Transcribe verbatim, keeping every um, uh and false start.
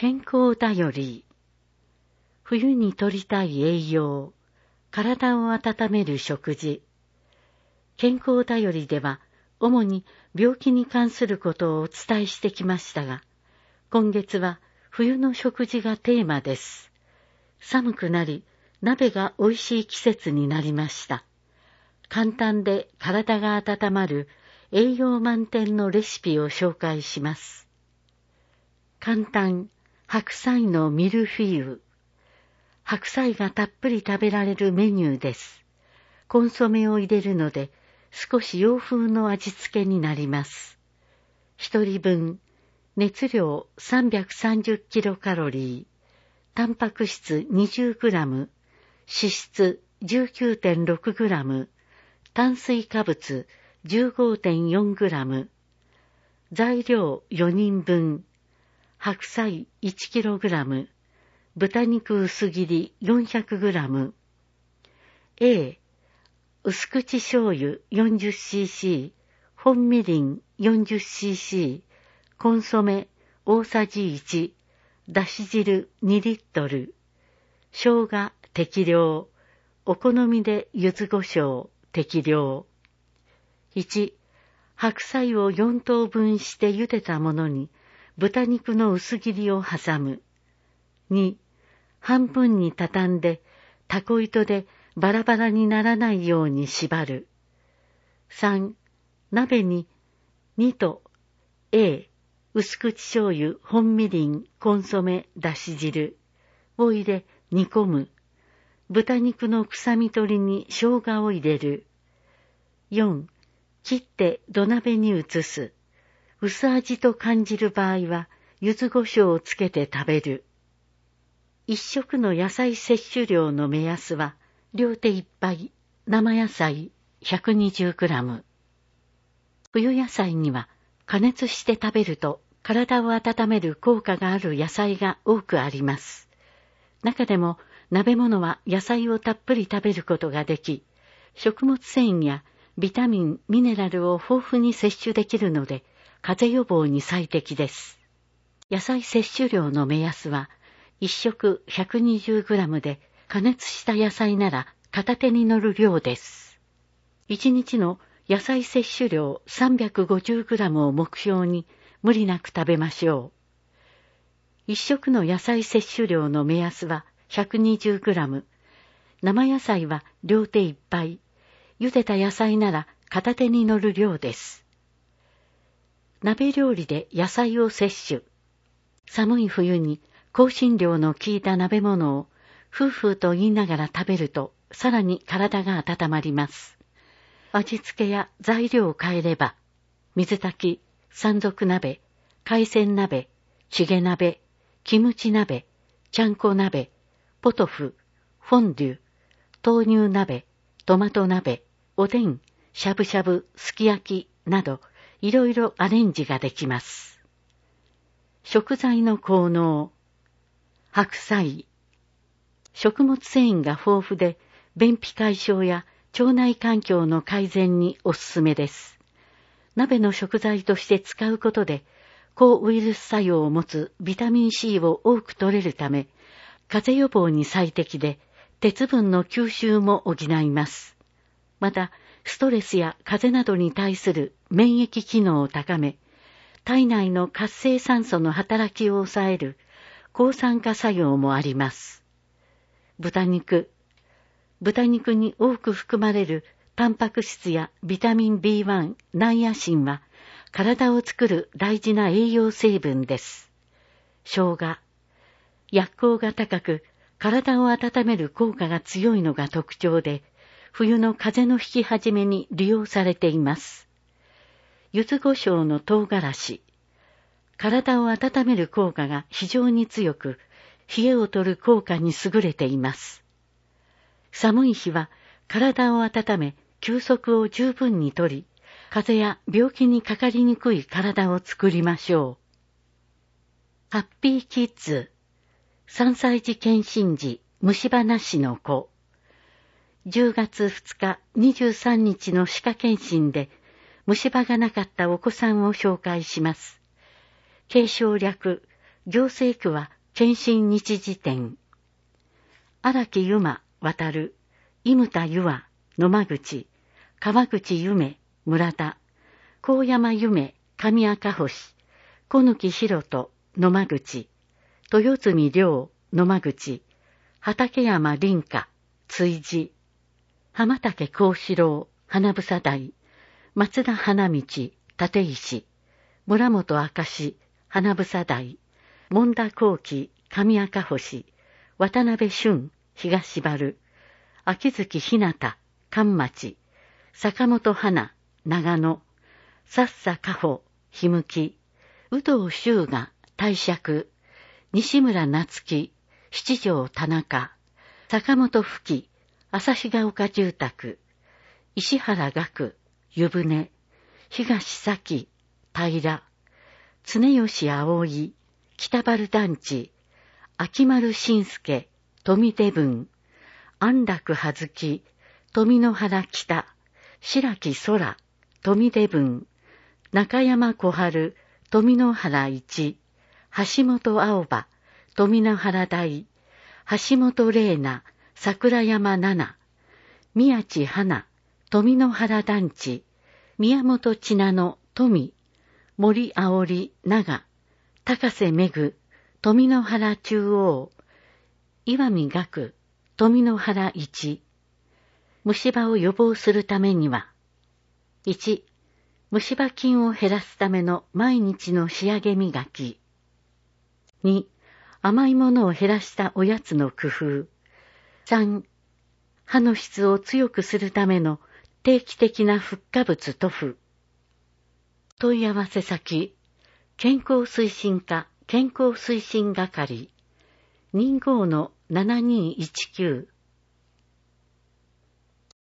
健康だより。冬に摂りたい栄養、体を温める食事。健康だよりでは、主に病気に関することをお伝えしてきましたが、今月は冬の食事がテーマです。寒くなり、鍋が美味しい季節になりました。簡単で体が温まる栄養満点のレシピを紹介します。簡単、白菜のミルフィーユ。白菜がたっぷり食べられるメニューです。コンソメを入れるので、少し洋風の味付けになります。一人分、熱量 さんびゃくさんじゅうキロカロリー、タンパク質 にじゅうグラム、脂質 じゅうきゅうてんろくグラム、炭水化物 じゅうごてんよんグラム、材料よにんぶん、白菜いちキログラム、豚肉薄切り よんひゃくグラム、A、薄口醤油 よんじゅっシーシー、本みりん よんじゅっシーシー、コンソメ大さじいち、だし汁にリットル、生姜適量、お好みで柚子胡椒適量。いち、白菜をよん等分して茹でたものに豚肉の薄切りを挟む。に、半分に畳んでタコ糸でバラバラにならないように縛る。さん、鍋ににと A、薄口醤油、本みりん、コンソメ、だし汁を入れ煮込む。豚肉の臭み取りに生姜を入れる。よん、切って土鍋に移す。薄味と感じる場合は、柚子胡椒をつけて食べる。一食の野菜摂取量の目安は、両手一杯、生野菜 ひゃくにじゅうグラム。冬野菜には、加熱して食べると体を温める効果がある野菜が多くあります。中でも、鍋物は野菜をたっぷり食べることができ、食物繊維やビタミン、ミネラルを豊富に摂取できるので、風邪予防に最適です。野菜摂取量の目安は、一食 ひゃくにじゅうグラム で、加熱した野菜なら片手に乗る量です。一日の野菜摂取量 さんびゃくごじゅうグラム を目標に無理なく食べましょう。一食の野菜摂取量の目安は ひゃくにじゅうグラム。生野菜は両手一杯。茹でた野菜なら片手に乗る量です。鍋料理で野菜を摂取。寒い冬に香辛料の効いた鍋物をふうふうと言いながら食べるとさらに体が温まります。味付けや材料を変えれば、水炊き、山賊鍋、海鮮鍋、チゲ鍋、キムチ鍋、ちゃんこ鍋、ポトフ、フォンデュ、豆乳鍋、トマト鍋、おでん、しゃぶしゃぶ、すき焼きなど、いろいろアレンジができます。食材の効能。白菜。食物繊維が豊富で、便秘解消や腸内環境の改善におすすめです。鍋の食材として使うことで、抗ウイルス作用を持つビタミン C を多く摂れるため、風邪予防に最適で、鉄分の吸収も補います。また、ストレスや風邪などに対する免疫機能を高め、体内の活性酸素の働きを抑える抗酸化作用もあります。豚肉。豚肉に多く含まれるタンパク質やビタミン ビーワン、ナイアシンは体を作る大事な栄養成分です。生姜。薬効が高く、体を温める効果が強いのが特徴で、冬の風邪のひき始めに利用されています。柚子胡椒の唐辛子。体を温める効果が非常に強く、冷えを取る効果に優れています。寒い日は体を温め、休息を十分にとり、風邪や病気にかかりにくい体を作りましょう。ハッピーキッズ。さんさい児検診時、虫歯なしの子。じゅうがつふつか、にじゅうさんにちの歯科検診で、虫歯がなかったお子さんを紹介します。軽症略、 行政区は検診日時点。荒木由馬、渡る、伊牟田由和、野間口、川口夢、村田、高山夢、上赤星、小貫博人、野間口、豊住良、野間口、畠山凛花、追事、浜竹幸四郎、花房台、松田花道、立石、村本明石、花房台、門田幸喜、上赤星、渡辺俊、東原、秋月ひなた、関町、坂本花、長野、さっさかほ、ひむき、有働修が、大釈、西村夏樹、七条田中、坂本富貴、旭ヶ丘住宅、石原学、湯船、東咲、平、常吉葵、北原団地、秋丸信介、富出文、安楽葉月、富野原北、白木空、富出文、中山小春、富野原一、橋本青葉、富野原大、橋本玲奈、桜山七、宮地花、富野原団地、宮本千奈の富、森あおり、長、高瀬めぐ、富野原中央、岩見学、富野原一。虫歯を予防するためには、いち、虫歯菌を減らすための毎日の仕上げ磨き。に、甘いものを減らしたおやつの工夫。さん、歯の質を強くするための定期的なフッ化物塗布。問い合わせ先、健康推進課健康推進係、にじゅうごのななにいちきゅう